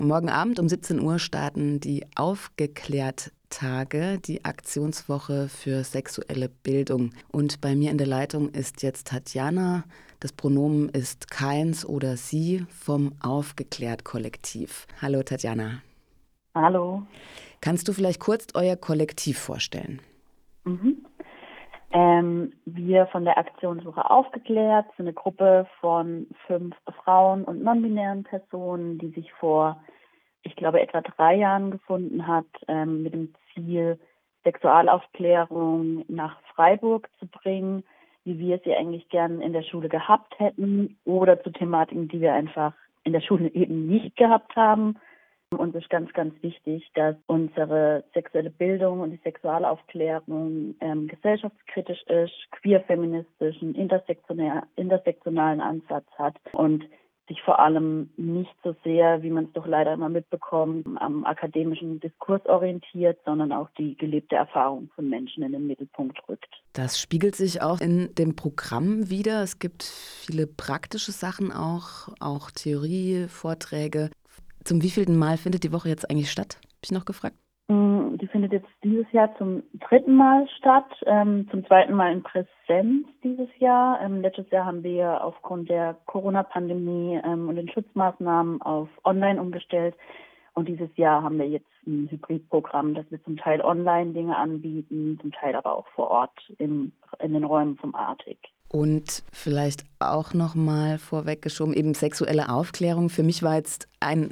Morgen Abend um 17 Uhr starten die Aufgeklärt-Tage, die Aktionswoche für sexuelle Bildung. Und bei mir in der Leitung ist jetzt Tatjana. Das Pronomen ist keins oder sie vom Aufgeklärt-Kollektiv. Hallo Tatjana. Hallo. Kannst du vielleicht kurz euer Kollektiv vorstellen? Wir von der Aktionswoche Aufgeklärt sind eine Gruppe von 5 Frauen und non-binären Personen, die sich vor, ich glaube, etwa 3 Jahren gefunden hat, mit dem Ziel, Sexualaufklärung nach Freiburg zu bringen, wie wir sie eigentlich gern in der Schule gehabt hätten oder zu Thematiken, die wir einfach in der Schule eben nicht gehabt haben. Uns ist ganz, ganz wichtig, dass unsere sexuelle Bildung und die Sexualaufklärung gesellschaftskritisch ist, queer-feministisch, einen intersektionalen Ansatz hat und sich vor allem nicht so sehr, wie man es doch leider immer mitbekommt, am akademischen Diskurs orientiert, sondern auch die gelebte Erfahrung von Menschen in den Mittelpunkt rückt. Das spiegelt sich auch in dem Programm wider. Es gibt viele praktische Sachen auch Theorie, Vorträge. Zum wievielten Mal findet die Woche jetzt eigentlich statt? Habe ich noch gefragt. Die findet jetzt dieses Jahr zum 3. Mal statt, zum 2. Mal in Präsenz dieses Jahr. Letztes Jahr haben wir aufgrund der Corona-Pandemie und den Schutzmaßnahmen auf online umgestellt. Und dieses Jahr haben wir jetzt ein Hybridprogramm, dass wir zum Teil online Dinge anbieten, zum Teil aber auch vor Ort in den Räumen vom Artig. Und vielleicht auch noch mal vorweggeschoben, eben sexuelle Aufklärung. Für mich war jetzt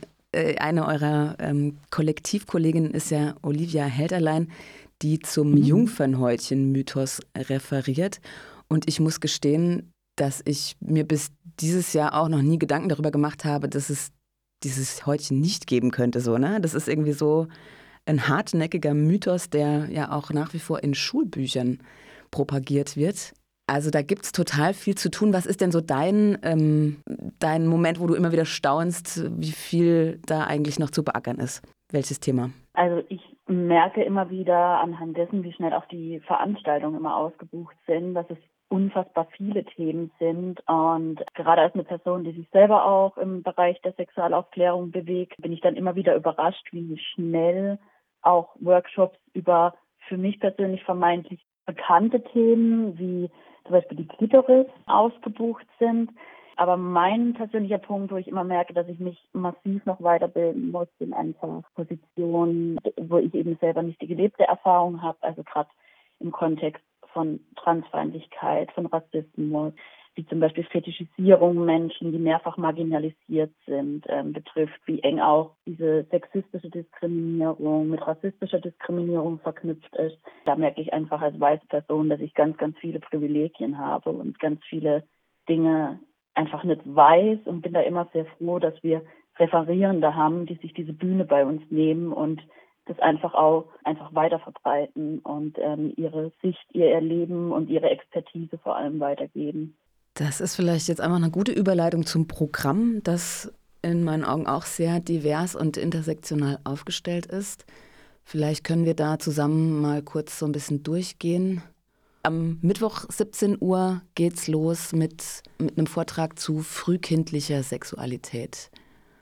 eine eurer Kollektivkolleginnen ist ja Olivia Helderlein, die zum Jungfernhäutchen-Mythos referiert. Und ich muss gestehen, dass ich mir bis dieses Jahr auch noch nie Gedanken darüber gemacht habe, dass es dieses Häutchen nicht geben könnte. So, ne? Das ist irgendwie so ein hartnäckiger Mythos, der ja auch nach wie vor in Schulbüchern propagiert wird. Also da gibt es total viel zu tun. Was ist denn so dein Moment, wo du immer wieder staunst, wie viel da eigentlich noch zu beackern ist? Welches Thema? Also ich merke immer wieder anhand dessen, wie schnell auch die Veranstaltungen immer ausgebucht sind, dass es unfassbar viele Themen sind. Und gerade als eine Person, die sich selber auch im Bereich der Sexualaufklärung bewegt, bin ich dann immer wieder überrascht, wie schnell auch Workshops über für mich persönlich vermeintlich bekannte Themen wie zum Beispiel die Klitoris ausgebucht sind. Aber mein persönlicher Punkt, wo ich immer merke, dass ich mich massiv noch weiterbilden muss, sind einfach Positionen, wo ich eben selber nicht die gelebte Erfahrung habe, also gerade im Kontext von Transfeindlichkeit, von Rassismus, wie zum Beispiel Fetischisierung Menschen, die mehrfach marginalisiert sind, betrifft, wie eng auch diese sexistische Diskriminierung mit rassistischer Diskriminierung verknüpft ist. Da merke ich einfach als weiße Person, dass ich ganz, ganz viele Privilegien habe und ganz viele Dinge einfach nicht weiß und bin da immer sehr froh, dass wir Referierende haben, die sich diese Bühne bei uns nehmen und das einfach weiter verbreiten und ihre Sicht, ihr Erleben und ihre Expertise vor allem weitergeben. Das ist vielleicht jetzt einfach eine gute Überleitung zum Programm, das in meinen Augen auch sehr divers und intersektional aufgestellt ist. Vielleicht können wir da zusammen mal kurz so ein bisschen durchgehen. Am Mittwoch 17 Uhr geht's los mit einem Vortrag zu frühkindlicher Sexualität.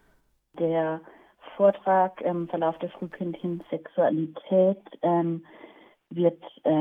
Der Vortrag Verlauf der frühkindlichen Sexualität wird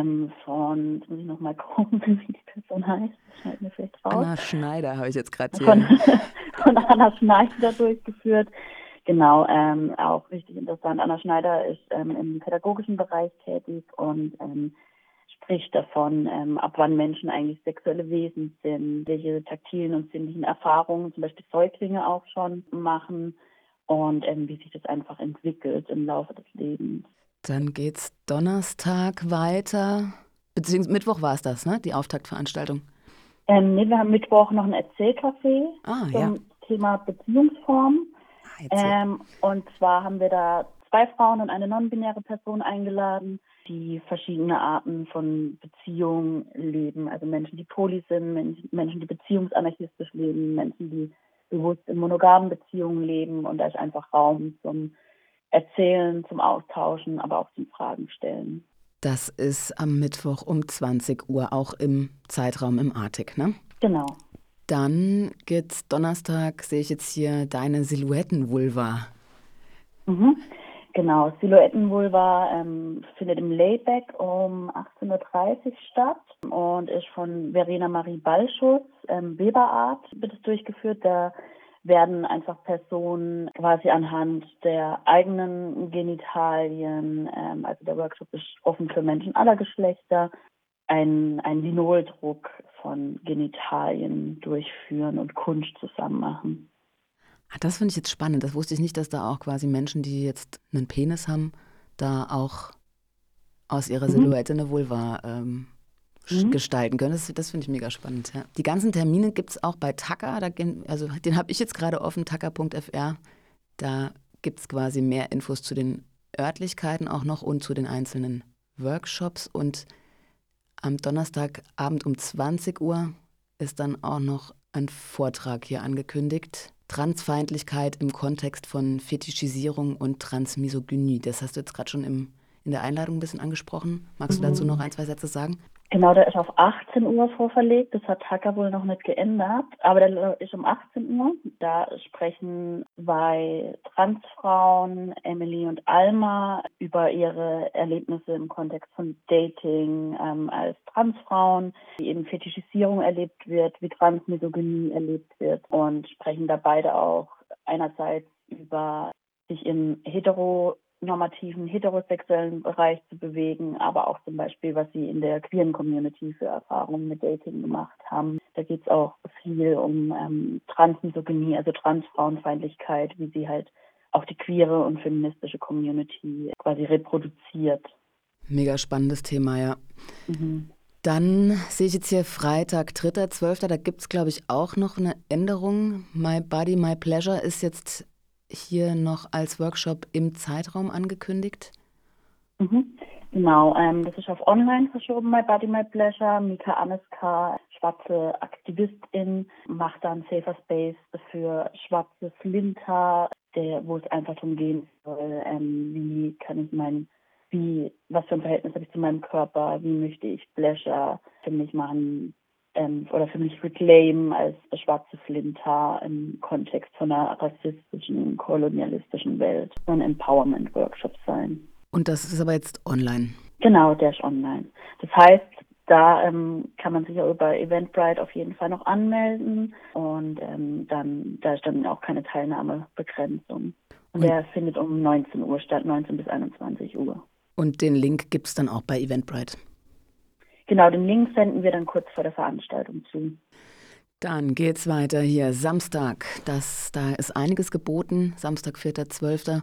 von, jetzt muss ich nochmal gucken, wie die Person heißt, das schneiden wir vielleicht raus. Anna Schneider habe ich jetzt gerade hier. Von Anna Schneider durchgeführt. Genau, auch richtig interessant. Anna Schneider ist im pädagogischen Bereich tätig und spricht davon, ab wann Menschen eigentlich sexuelle Wesen sind, welche taktilen und sinnlichen Erfahrungen zum Beispiel Säuglinge auch schon machen und wie sich das einfach entwickelt im Laufe des Lebens. Dann geht's Donnerstag weiter, beziehungsweise Mittwoch war es das, ne? Die Auftaktveranstaltung. Nee, wir haben Mittwoch noch ein Erzählcafé zum Thema Beziehungsform. Und zwar haben wir da 2 Frauen und eine non-binäre Person eingeladen, die verschiedene Arten von Beziehungen leben. Also Menschen, die poly sind, Menschen, die beziehungsanarchistisch leben, Menschen, die bewusst in monogamen Beziehungen leben. Und da ist einfach Raum zum Erzählen, zum Austauschen, aber auch zum Fragen stellen. Das ist am Mittwoch um 20 Uhr, auch im Zeitraum im Artig, ne? Genau. Dann geht's Donnerstag, sehe ich jetzt hier, deine Silhouettenvulva. Mhm. Genau, Silhouettenvulva findet im Layback um 18:30 Uhr statt und ist von Verena Marie Ballschuss, Weberart wird es durchgeführt. Da werden einfach Personen quasi anhand der eigenen Genitalien, also der Workshop ist offen für Menschen aller Geschlechter, ein Linoldruck von Genitalien durchführen und Kunst zusammen machen. Ah, das finde ich jetzt spannend. Das wusste ich nicht, dass da auch quasi Menschen, die jetzt einen Penis haben, da auch aus ihrer Mhm. Silhouette eine Vulva Mhm. gestalten können. Das finde ich mega spannend. Ja. Die ganzen Termine gibt es auch bei Tacker. Also den habe ich jetzt gerade offen, tacker.fr. Da gibt es quasi mehr Infos zu den Örtlichkeiten auch noch und zu den einzelnen Workshops. Und am Donnerstagabend um 20 Uhr ist dann auch noch ein Vortrag hier angekündigt. Transfeindlichkeit im Kontext von Fetischisierung und Transmisogynie. Das hast du jetzt gerade schon in der Einladung ein bisschen angesprochen. Magst du dazu noch Mhm. ein, zwei Sätze sagen? Genau, der ist auf 18 Uhr vorverlegt. Das hat Hacker wohl noch nicht geändert. Aber der ist um 18 Uhr. Da sprechen zwei Transfrauen, Emily und Alma, über ihre Erlebnisse im Kontext von Dating als Transfrauen, wie eben Fetischisierung erlebt wird, wie Transmisogynie erlebt wird und sprechen da beide auch einerseits über sich im heteronormativen, heterosexuellen Bereich zu bewegen, aber auch zum Beispiel, was sie in der queeren Community für Erfahrungen mit Dating gemacht haben. Da geht es auch viel um Transmisogynie, also Transfrauenfeindlichkeit, wie sie halt auch die queere und feministische Community quasi reproduziert. Mega spannendes Thema, ja. Mhm. Dann sehe ich jetzt hier Freitag, 3.12. Da gibt es, glaube ich, auch noch eine Änderung. My Body, My Pleasure ist jetzt hier noch als Workshop im Zeitraum angekündigt. Mhm. Genau, das ist auf online verschoben, My Body, My Pleasure. Mika Aneska, schwarze Aktivistin, macht da einen Safer Space für schwarze Flinter, wo es einfach darum gehen soll, was für ein Verhältnis habe ich zu meinem Körper, wie möchte ich Pleasure für mich machen, oder für mich reclaim als schwarze Flinter im Kontext von einer rassistischen, kolonialistischen Welt. So ein Empowerment-Workshop sein. Und das ist aber jetzt online. Genau, der ist online. Das heißt, da kann man sich ja über Eventbrite auf jeden Fall noch anmelden und da ist dann auch keine Teilnahmebegrenzung. Und Und, der findet um 19 Uhr statt, 19 bis 21 Uhr. und den Link gibt es dann auch bei Eventbrite. Genau, den Link senden wir dann kurz vor der Veranstaltung zu. Dann geht's weiter hier. Samstag. Da ist einiges geboten. Samstag, 4.12.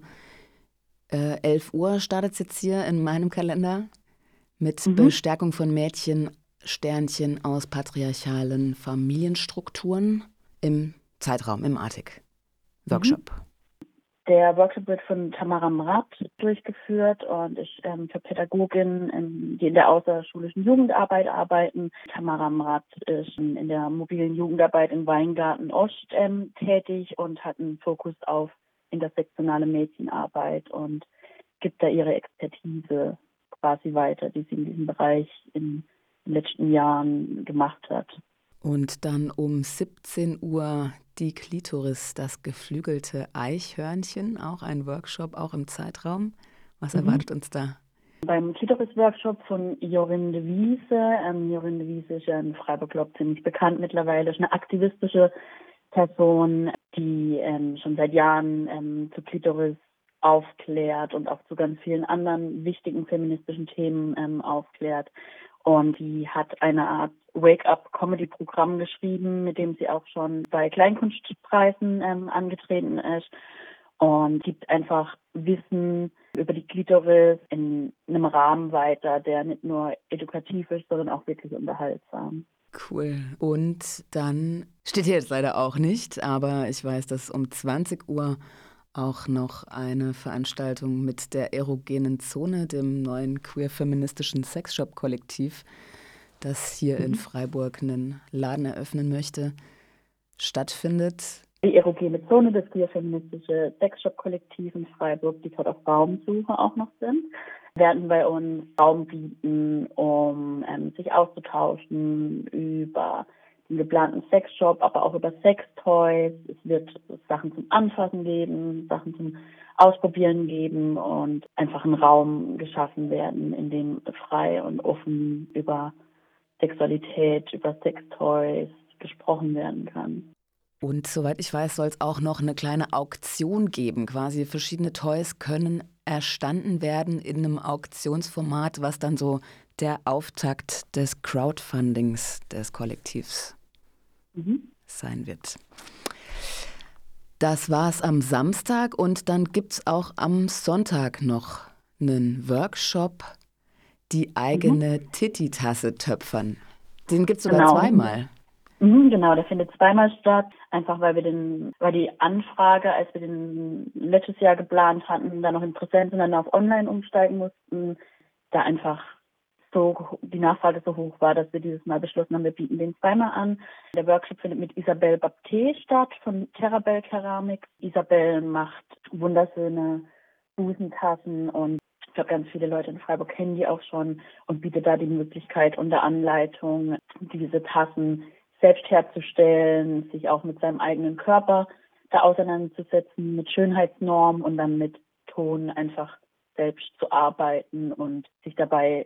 11 Uhr startet es jetzt hier in meinem Kalender mit Mhm. Bestärkung von Mädchensternchen aus patriarchalen Familienstrukturen im Zeitraum, im Mhm. Arctic-Workshop. Der Workshop wird von Tamara Mrath durchgeführt und ist für Pädagoginnen, die in der außerschulischen Jugendarbeit arbeiten. Tamara Mrath ist in der mobilen Jugendarbeit in Weingarten Ost tätig und hat einen Fokus auf intersektionale Mädchenarbeit und gibt da ihre Expertise quasi weiter, die sie in diesem Bereich in den letzten Jahren gemacht hat. Und dann um 17 Uhr die Klitoris, das geflügelte Eichhörnchen, auch ein Workshop, auch im Zeitraum. Was Mhm. erwartet uns da? Beim Klitoris-Workshop von Jorinde Wiese. Jorinde Wiese ist ja in Freiburg, glaube ich, ziemlich bekannt mittlerweile. Ist eine aktivistische Person, die schon seit Jahren zu Klitoris aufklärt und auch zu ganz vielen anderen wichtigen feministischen Themen aufklärt. Und die hat eine Art Wake-up-Comedy-Programm geschrieben, mit dem sie auch schon bei Kleinkunstpreisen angetreten ist und gibt einfach Wissen über die Klitoris in einem Rahmen weiter, der nicht nur edukativ ist, sondern auch wirklich unterhaltsam. Cool. Und dann steht hier jetzt leider auch nicht, aber ich weiß, dass um 20 Uhr auch noch eine Veranstaltung mit der erogenen Zone, dem neuen queer-feministischen Sexshop-Kollektiv, das hier in Mhm. Freiburg einen Laden eröffnen möchte, stattfindet. Die erogene Zone, das queer-feministische Sexshop-Kollektiv in Freiburg, die gerade auf Raumsuche auch noch sind, werden bei uns Raum bieten, um sich auszutauschen über einen geplanten Sexshop, aber auch über Sextoys. Es wird Sachen zum Anfassen geben, Sachen zum Ausprobieren geben und einfach ein Raum geschaffen werden, in dem frei und offen über Sexualität, über Sextoys gesprochen werden kann. Und soweit ich weiß, soll es auch noch eine kleine Auktion geben. Quasi verschiedene Toys können erstanden werden in einem Auktionsformat, was dann so der Auftakt des Crowdfundings des Kollektivs sein wird. Das war es am Samstag und dann gibt es auch am Sonntag noch einen Workshop, die eigene Titi-Tasse töpfern. Den gibt es sogar zweimal. Genau, der findet zweimal statt, einfach weil die Anfrage, als wir den letztes Jahr geplant hatten, da noch in Präsenz und dann auf Online umsteigen mussten, da einfach so die Nachfrage so hoch war, dass wir dieses Mal beschlossen haben, wir bieten den zweimal an. Der Workshop findet mit Isabelle Bapté statt von Terrabelle Keramik. Isabelle macht wunderschöne Busentassen und ich glaube, ganz viele Leute in Freiburg kennen die auch schon und bietet da die Möglichkeit unter Anleitung, diese Tassen selbst herzustellen, sich auch mit seinem eigenen Körper da auseinanderzusetzen, mit Schönheitsnormen und dann mit Ton einfach selbst zu arbeiten und sich dabei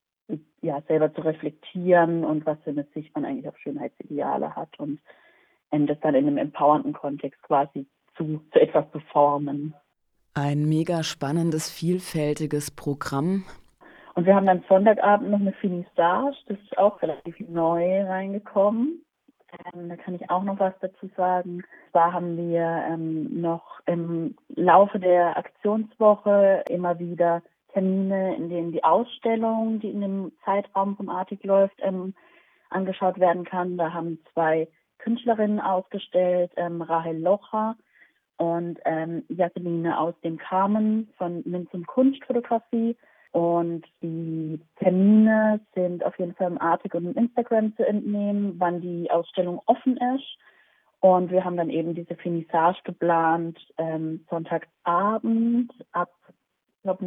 selber zu reflektieren und was für eine Sicht man eigentlich auf Schönheitsideale hat und das dann in einem empowernden Kontext quasi zu etwas zu formen. Ein mega spannendes, vielfältiges Programm. Und wir haben dann Sonntagabend noch eine Finissage, das ist auch relativ neu reingekommen. Da kann ich auch noch was dazu sagen. Zwar haben wir noch im Laufe der Aktionswoche immer wieder Termine, in denen die Ausstellung, die in dem Zeitraum vom Artig läuft, angeschaut werden kann. Da haben 2 Künstlerinnen ausgestellt, Rahel Locher und Jasmine aus dem Carmen von Minz und Kunstfotografie. Und die Termine sind auf jeden Fall im Artig und im Instagram zu entnehmen, wann die Ausstellung offen ist. Und wir haben dann eben diese Finissage geplant, Sonntagabend ab, ich glaube,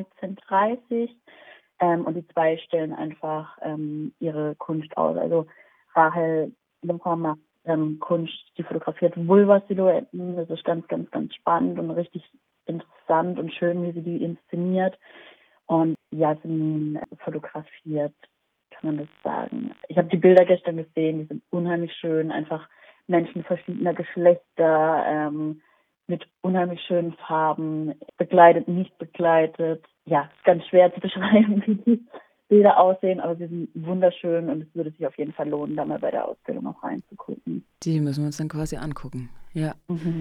19:30 und die 2 stellen einfach ihre Kunst aus. Also Rahel Locher macht Kunst, die fotografiert Vulva-Silhouetten. Das ist ganz, ganz, ganz spannend und richtig interessant und schön, wie sie die inszeniert. Und Jasmin fotografiert, kann man das sagen. Ich habe die Bilder gestern gesehen, die sind unheimlich schön. Einfach Menschen verschiedener Geschlechter, mit unheimlich schönen Farben, begleitet, nicht begleitet. Ja, ist ganz schwer zu beschreiben, wie die Bilder aussehen, aber sie sind wunderschön und es würde sich auf jeden Fall lohnen, da mal bei der Ausstellung auch reinzugucken. Die müssen wir uns dann quasi angucken, ja.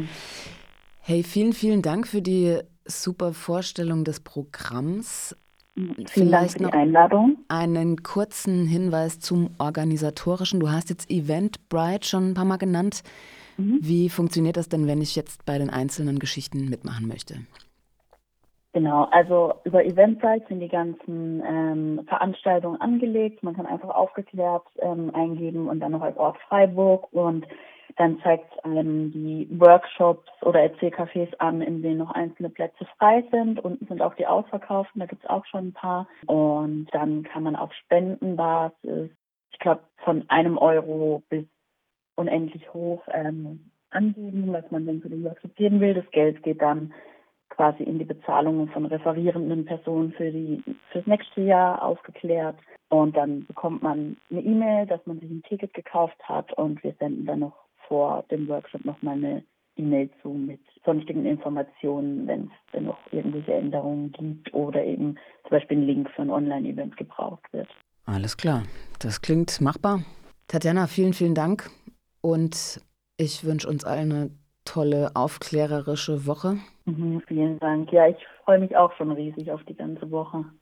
Hey, vielen, vielen Dank für die super Vorstellung des Programms. Vielen Dank für die Einladung. Einen kurzen Hinweis zum Organisatorischen. Du hast jetzt Eventbrite schon ein paar Mal genannt. Wie funktioniert das denn, wenn ich jetzt bei den einzelnen Geschichten mitmachen möchte? Genau, also über Eventbrite sind die ganzen Veranstaltungen angelegt. Man kann einfach aufgeklärt eingeben und dann noch als Ort Freiburg und dann zeigt es einem die Workshops oder Erzählcafés an, in denen noch einzelne Plätze frei sind. Unten sind auch die ausverkauften, da gibt es auch schon ein paar. Und dann kann man auf Spendenbasis, ich glaube von €1 bis unendlich hoch angeben, was man denn für den Workshop geben will. Das Geld geht dann quasi in die Bezahlung von referierenden Personen fürs nächste Jahr aufgeklärt. Und dann bekommt man eine E-Mail, dass man sich ein Ticket gekauft hat und wir senden dann noch vor dem Workshop nochmal eine E-Mail zu mit sonstigen Informationen, wenn es denn noch irgendwelche Änderungen gibt oder eben zum Beispiel ein Link für ein Online-Event gebraucht wird. Alles klar, das klingt machbar. Tatjana, vielen, vielen Dank und ich wünsche uns allen eine tolle, aufklärerische Woche. Vielen Dank. Ja, ich freue mich auch schon riesig auf die ganze Woche.